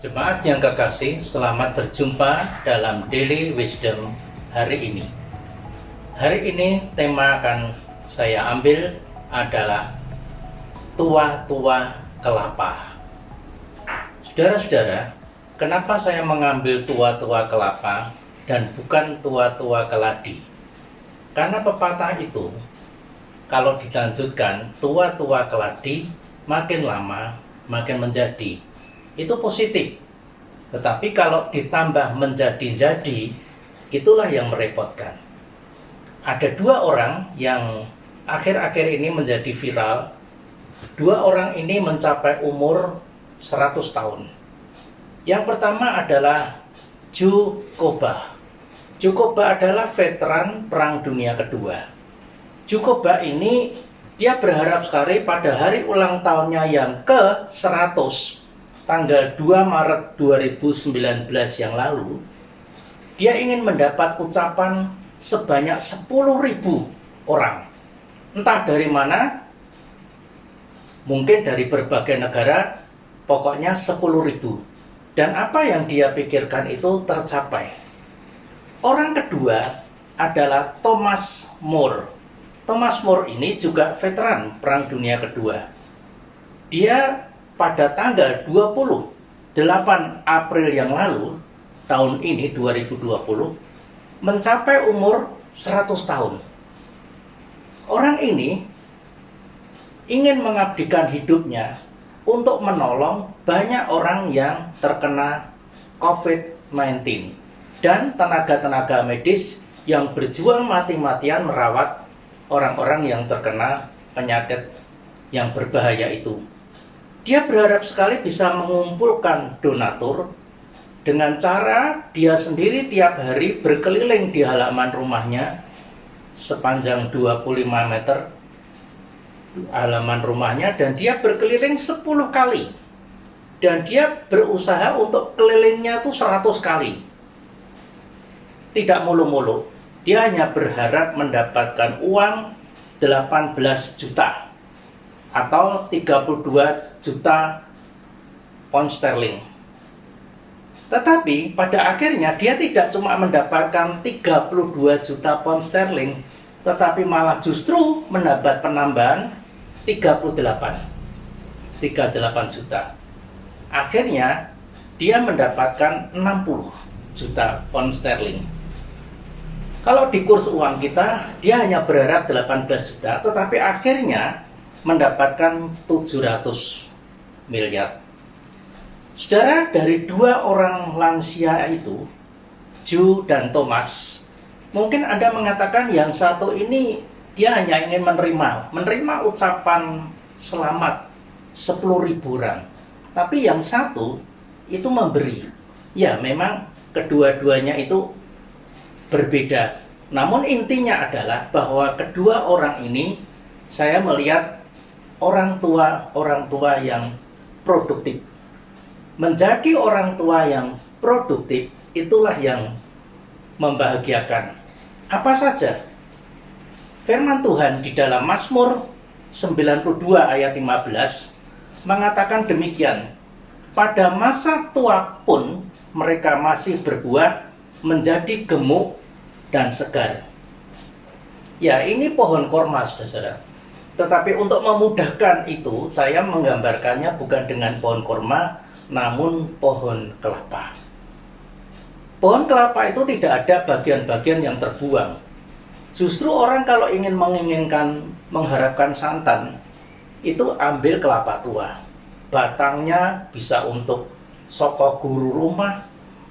Jemaat yang kekasih, selamat berjumpa dalam Daily Wisdom hari ini. Hari ini tema akan saya ambil adalah tua-tua kelapa. Saudara-saudara, kenapa saya mengambil tua-tua kelapa dan bukan tua-tua keladi? Karena pepatah itu, kalau dilanjutkan, tua-tua keladi makin lama makin menjadi. Itu positif. Tetapi kalau ditambah menjadi-jadi, itulah yang merepotkan. Ada dua orang yang akhir-akhir ini menjadi viral. Dua orang ini mencapai umur 100 tahun. Yang pertama adalah Joe Coba. Joe Coba adalah veteran Perang Dunia Kedua. Joe Coba ini dia berharap sekali pada hari ulang tahunnya yang ke-100, tanggal 2 Maret 2019 yang lalu, dia ingin mendapat ucapan sebanyak 10.000 orang. Entah dari mana, mungkin dari berbagai negara, pokoknya 10.000. Dan apa yang dia pikirkan itu tercapai. Orang kedua adalah Thomas More. Thomas More ini juga veteran Perang Dunia Kedua. Dia pada tanggal 28 April yang lalu, tahun ini 2020, mencapai umur 100 tahun. Orang ini ingin mengabdikan hidupnya untuk menolong banyak orang yang terkena COVID-19 dan tenaga-tenaga medis yang berjuang mati-matian merawat orang-orang yang terkena penyakit yang berbahaya itu. Dia berharap sekali bisa mengumpulkan donatur dengan cara dia sendiri tiap hari berkeliling di halaman rumahnya sepanjang 25 meter halaman rumahnya, dan dia berkeliling 10 kali. Dan dia berusaha untuk kelilingnya itu 100 kali. Tidak mulu-mulu. Dia hanya berharap mendapatkan uang 18 juta atau 32 juta pound sterling. Tetapi pada akhirnya dia tidak cuma mendapatkan 32 juta pound sterling, tetapi malah justru mendapat penambahan 38 juta. Akhirnya dia mendapatkan 60 juta pound sterling. Kalau di kurs uang kita, dia hanya berharap 18 juta, tetapi akhirnya mendapatkan 700 miliar. Saudara, dari dua orang lansia itu, Joe dan Thomas, mungkin Anda mengatakan yang satu ini dia hanya ingin menerima ucapan selamat 10.000 orang. Tapi yang satu itu memberi. Ya, memang kedua-duanya itu berbeda. Namun intinya adalah bahwa kedua orang ini saya melihat orang tua yang produktif. Menjadi orang tua yang produktif itulah yang membahagiakan. Apa saja? Firman Tuhan di dalam Mazmur 92 ayat 15 mengatakan demikian. Pada masa tua pun mereka masih berbuah menjadi gemuk dan segar. Ya, ini pohon korma, saudara. Tetapi untuk memudahkan itu, saya menggambarkannya bukan dengan pohon korma, namun pohon kelapa. Pohon kelapa itu tidak ada bagian-bagian yang terbuang. Justru orang kalau mengharapkan santan, itu ambil kelapa tua. Batangnya bisa untuk sokok guru rumah,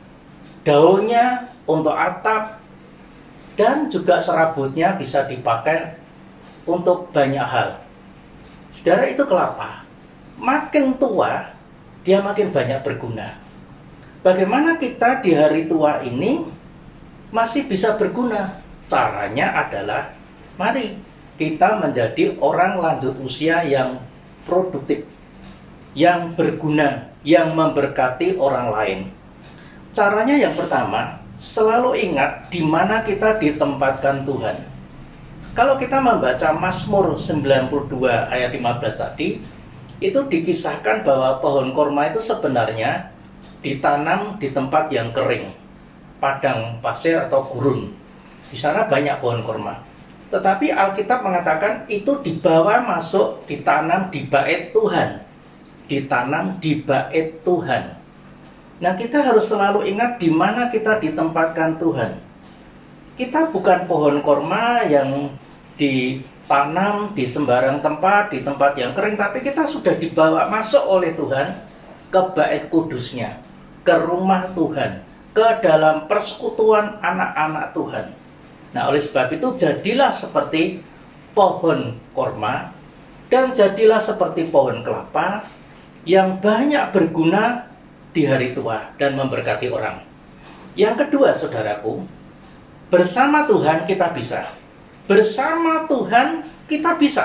daunnya untuk atap, dan juga serabutnya bisa dipakai untuk banyak hal. Saudara, itu kelapa. Makin tua, dia makin banyak berguna. Bagaimana kita di hari tua ini masih bisa berguna? Caranya adalah, mari kita menjadi orang lanjut usia yang produktif, yang berguna, yang memberkati orang lain. Caranya yang pertama, selalu ingat di mana kita ditempatkan Tuhan. Kalau kita membaca Mazmur 92 ayat 15 tadi, itu dikisahkan bahwa pohon korma itu sebenarnya ditanam di tempat yang kering, padang pasir atau gurun. Di sana banyak pohon kurma. Tetapi Alkitab mengatakan itu dibawa masuk, ditanam di bait Tuhan. Ditanam di bait Tuhan. Nah, kita harus selalu ingat di mana kita ditempatkan Tuhan. Kita bukan pohon kurma yang ditanam di sembarang tempat, di tempat yang kering, tapi kita sudah dibawa masuk oleh Tuhan ke bait kudusnya, ke rumah Tuhan, ke dalam persekutuan anak-anak Tuhan. Nah, oleh sebab itu jadilah seperti pohon kurma dan jadilah seperti pohon kelapa yang banyak berguna di hari tua dan memberkati orang. Yang kedua, saudaraku, bersama Tuhan kita bisa. Bersama Tuhan kita bisa.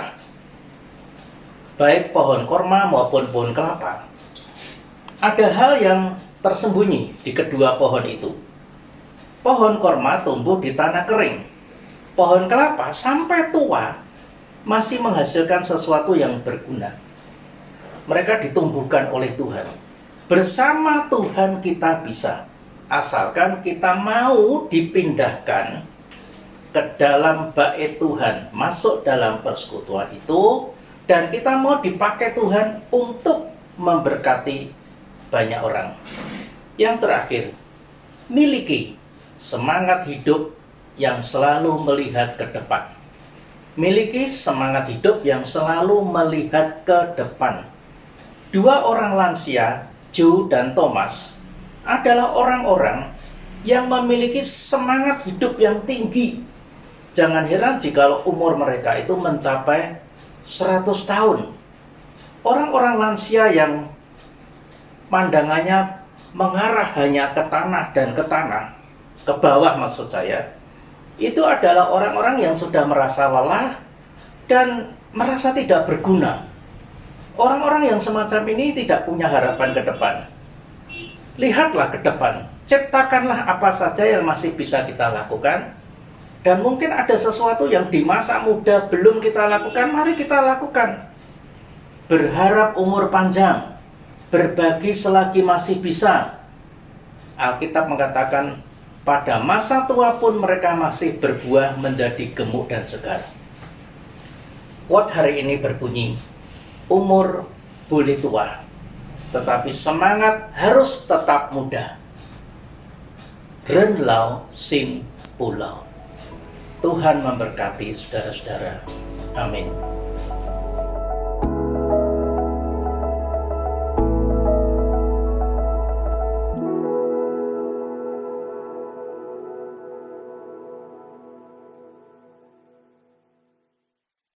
Baik pohon kurma maupun pohon kelapa. Ada hal yang tersembunyi di kedua pohon itu. Pohon kurma tumbuh di tanah kering. Pohon kelapa sampai tua masih menghasilkan sesuatu yang berguna. Mereka ditumbuhkan oleh Tuhan. Bersama Tuhan kita bisa. Asalkan kita mau dipindahkan ke dalam bait Tuhan, masuk dalam persekutuan itu, dan kita mau dipakai Tuhan untuk memberkati banyak orang. Yang terakhir, miliki semangat hidup yang selalu melihat ke depan. Miliki semangat hidup yang selalu melihat ke depan. Dua orang lansia, Joe dan Thomas, adalah orang-orang yang memiliki semangat hidup yang tinggi. Jangan heran jika umur mereka itu mencapai 100 tahun. Orang-orang lansia yang pandangannya mengarah hanya ke tanah dan ke tanah, ke bawah maksud saya, itu adalah orang-orang yang sudah merasa lelah dan merasa tidak berguna. Orang-orang yang semacam ini tidak punya harapan ke depan. Lihatlah ke depan, ciptakanlah apa saja yang masih bisa kita lakukan, dan mungkin ada sesuatu yang di masa muda belum kita lakukan, mari kita lakukan. Berharap umur panjang, berbagi selagi masih bisa. Alkitab mengatakan, pada masa tua pun mereka masih berbuah menjadi gemuk dan segar. Quote hari ini berbunyi, umur boleh tua, tetapi semangat harus tetap muda. Ren Lao Sin Pulau. Tuhan memberkati saudara-saudara. Amin.